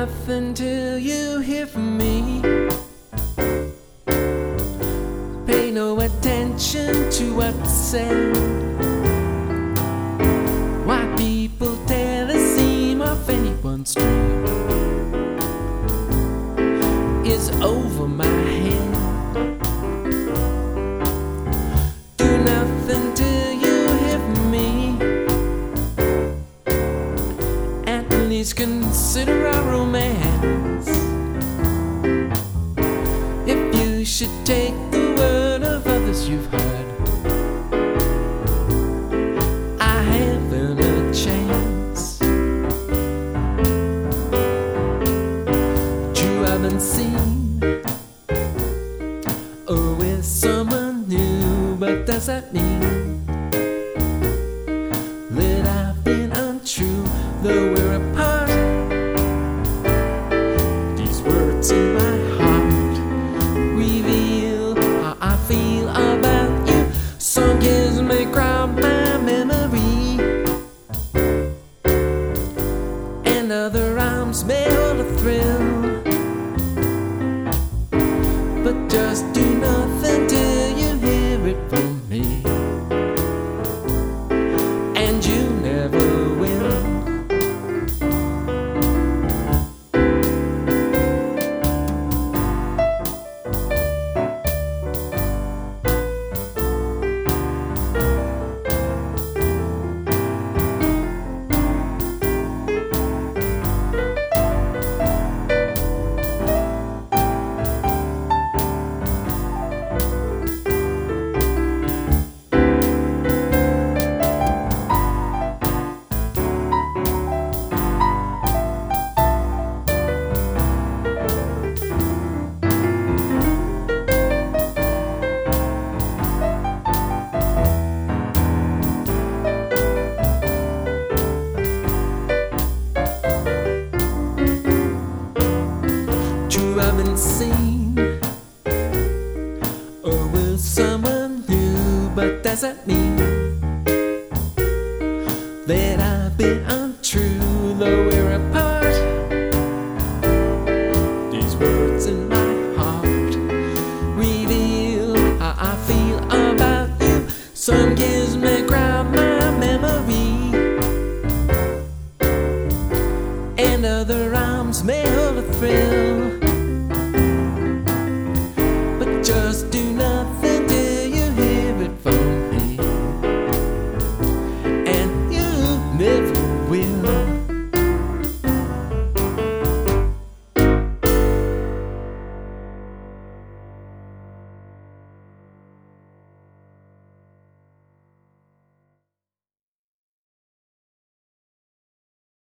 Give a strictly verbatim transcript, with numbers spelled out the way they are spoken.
nothing till you hear from me. Pay no attention to what's said. Why people tell the seam of anyone's dream is over my head. Do nothing till you hear from me. At least consider our romance. If you should take the word of others you've heard, I haven't a chance. You haven't seen or with someone new, but does that mean that I've been untrue? Though we're apart, these words in my heart reveal how I feel about you. Some years may crowd my memory, and other arms may hold a thrill. But just do nothing till you hear it from me, and you never will. Haven't seen or will someone new, but does that mean that I've been untrue? Though we're apart, these words in my heart reveal how I feel about you. Some years may crowd my memory, and other arms may hold a thrill.